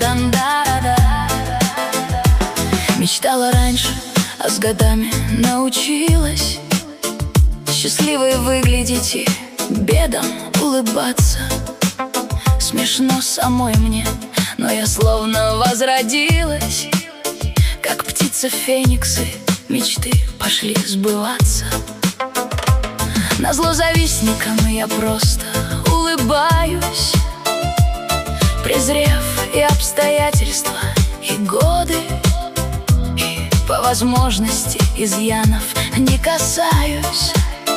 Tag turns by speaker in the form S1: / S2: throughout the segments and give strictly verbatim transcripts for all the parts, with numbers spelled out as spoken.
S1: дан-да-да. Мечтала раньше, а с годами научилась счастливой выглядеть и бедам улыбаться. Смешно самой мне, но я словно возродилась. Как птица фениксы, мечты пошли сбываться. Назло завистникам я просто улыбаюсь, презрев и обстоятельства, и годы, и по возможности изъянов не касаюсь,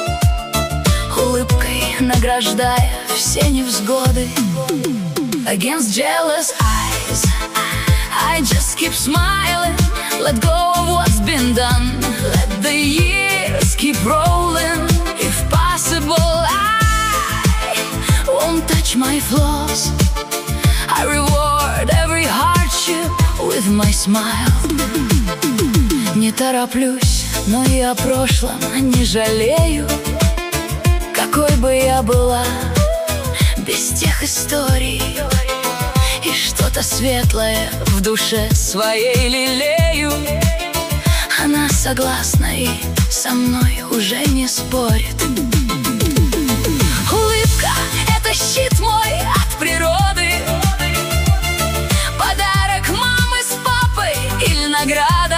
S1: улыбкой награждая все невзгоды. Against jealous eyes, I just keep smiling. Let go of what's been done. Let the years keep rolling. If possible, I won't touch my flaws. I reward every hardship with my smile. Не тороплюсь, но и о прошлом не жалею. Какой бы я была без тех историй, и что-то светлое в душе своей лелею. Она согласна и со мной уже не спорит. Улыбка — это щит мой от природы, подарок мамы с папой или награда.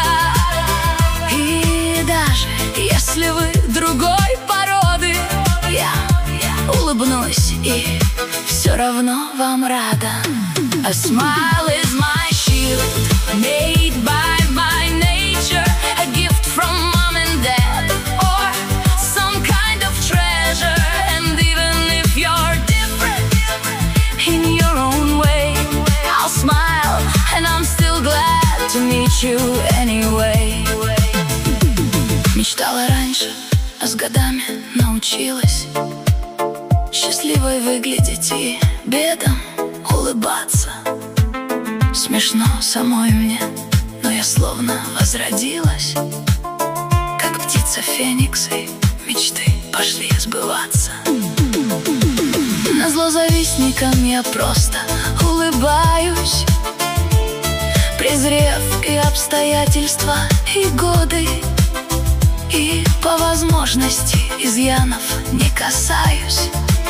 S1: И даже если вы другой породы, я улыбнусь и все равно вам рада. A smile is my shield, made by my nature, a gift from mom and dad, or some kind of treasure. And even if you're different in your own way, I'll smile and I'm still glad to meet you anyway. Мечтала раньше, а с годами научилась счастливой выглядеть и бедам улыбаться. Смешно самой мне, но я словно возродилась. Как птица фениксы, мечты пошли сбываться. Назло завистникам я просто улыбаюсь, презрев и обстоятельства, и годы, и по возможности изъянов не касаюсь,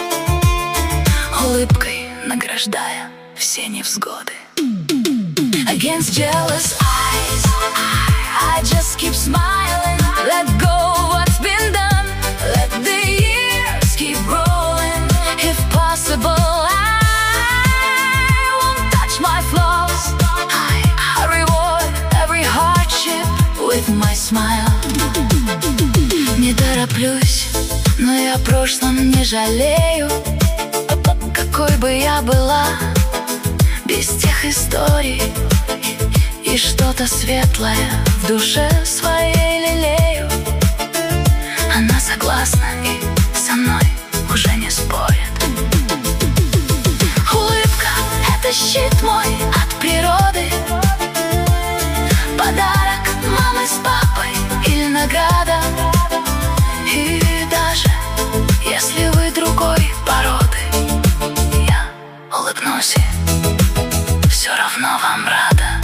S1: улыбкой награждая все невзгоды. Against jealous eyes, I just keep smiling. Let go of what's been done. Let the years keep rolling. If possible, I won't touch my flaws. I, I reward every hardship with my smile. Не тороплюсь, но я о прошлом не жалею. Какой бы я была без тех историй, и что-то светлое в душе своей лелею. Она согласна и со мной уже не спорит. Улыбка — это щит мой от природы, подарок мамы с папой или награда. И даже если вы другой породы, я улыбнусь и все равно вам рада.